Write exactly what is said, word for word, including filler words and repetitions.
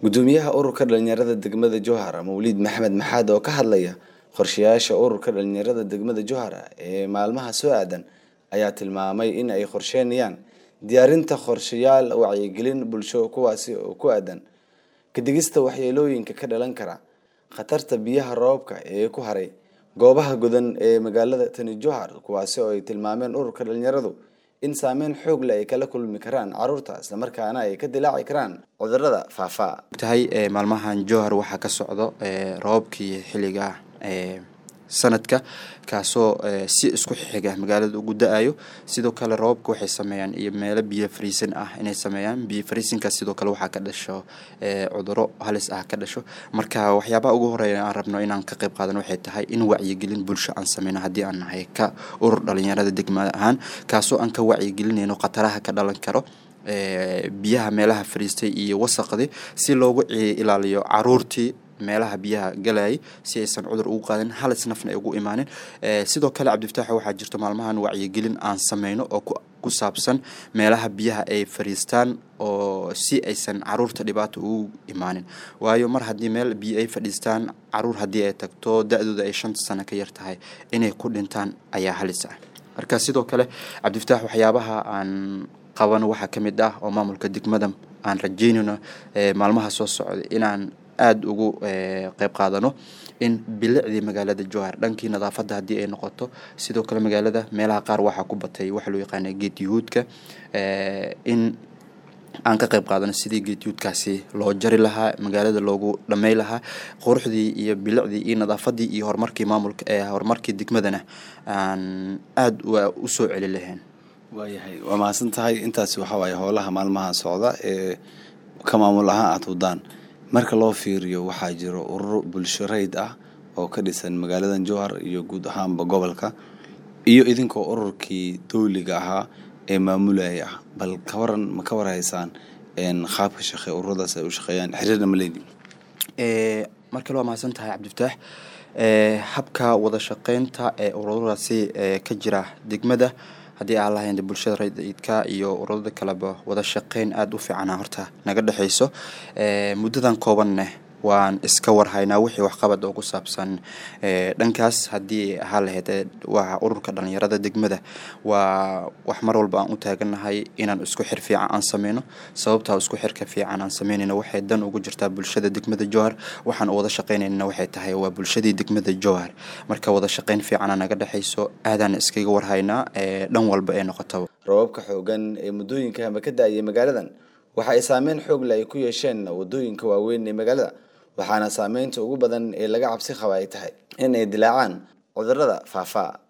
gudoomiyaha ururka dhalinyarada degmada Jowhar Mawlid Maxamed Maxaad oo ka hadlaya qorshayaasha ururka dhalinyarada degmada Jowhar ee maalmaha soo aadan ayaa tilmaamay in ay qorsheynayaan diyaarinta qorshayaal wacyigelin bulsho kuwaasi oo ku aadan ka digista waxyeelooyinka ka dhalan kara khatarta biyaha roobka ee ku haray goobaha godan ee magaalada Tani Jowhar kuwaasi oo ay tilmaameen ururka dhalinyaradu in saameyn xoog leh ay kala kulmi karaan carruurta isla markaana ay ka dilaaci karaan cudurrada faafa. tahay ee maalmahan Jowhar waxa ka socdo ee roobkii xilliga ee sanadka kaasoo si isku xiga magaalada ugu da'ayo sidoo kale roobka waxay sameeyaan iyo meelo biyo fariisin ah inay sameeyaan biyo fariisinka sidoo kale waxa ka dhasho ee cudurro halis ah ka dhasho marka waxyaabaha ugu horeeya aan rabno inaan ka qayb qaadano waxay tahay in wacyigelin bulsho aan sameeyno hadii aan nahay ka urur dhalinyarada degmada ahaan kaasoo aan ka wacyigelinayno qataraha ka dhalan karo ee biyaha meelaha fariistay iyo wasaqdi si loogu ilaaliyo carruurtii meelaha biyaha galay si aysan cudur ugu qaadan halis nafna ay ugu imaanin ee sidoo kale Cabdifataax waxa jirto maalmahan wacyigelin aan sameeyno oo ku saabsan meelaha biyaha ay fariistaan oo si aysan carruurta dhibaato ugu imaanin waayo mar hadii meel biyo ay fadhiistaan carruur hadii ay tagto da'dooda ay shan sano ka yar tahay inay ku dhintaan ayaa halis ah marka sidoo kale Cabdifataax waxyaabaha aan qaban waxa kamid ah oo maamulka degmada aan rajeynayno ee maalmaha soo socda inaan aad ugu qayb qaadano in bilicdi magaalada Jowhar dhankii nadaafadda hadii ay noqoto sidoo kale magaalada meelaha qaar waxa ku batay waxa loo yaqaan geed yuhuudka ee in aan ka qayb qaadano sidii geed yuhuudkaasi loo jari lahaa magaalada loogu dhamay lahaa quruxdii iyo bilicdi iyo nadaafadii iyo horumarkii maamulka ee horumarkii degmadana aan aad u soo celin lahayn waayahay waa maasan tahay intaas waxa way howlaha maalmaha socda ee ka maamul ahaan aad wadaan marka loo fiiriyo waxa jiro urur bulsho rayd ah oo ka dhisan magaalada Jowhar iyo guud ahaanba gobolka iyo idinkoo ururkii dawliga ahaa ee maamulaya bal ka waran ma ka warhaysaan in qaabka shaqo ururadaas ay u shaqeeyaan xiriirna ma leeyihiin ee marka loo maasan tahay Cabdifataax ee habka wada shaqeynta ee ururadaasi ka jira degmada hadii aan lahayn bulshada rayidka iyo ururada kaleba wada shaqeyn aad u fiican horta naga dhaxayso ee muddadan koobanna waan iska warhaynaa wixii wax qabad oo ku saabsan ee dhankaas hadii hal heede waxa ururka dhalinyarada degmada waa wax mar walba aan u taaganahay inaan isku xir fiican aan sameeyno sababta isku xirka fiican aan sameeynayna waxay dan ugu jirtaa bulshada degmada Jowhar waxaan wada shaqeynayna waxay tahay waa bulshadii degmada Jowhar marka wada shaqeyn fiican naga dhaxayso aadan iskaga warhaynaa ee dhan walba ay noqoto roobka xoogan ee muddooyinka ma ka daayay magaaladan waxa ay saameyn xoog leh ay ku yeesheen wadooyinka waaweyn ee magaalada waxaana saameynta ugu badan ee laga cabsi qaba ay tahay in ay dilaacaan cudurrada faafa.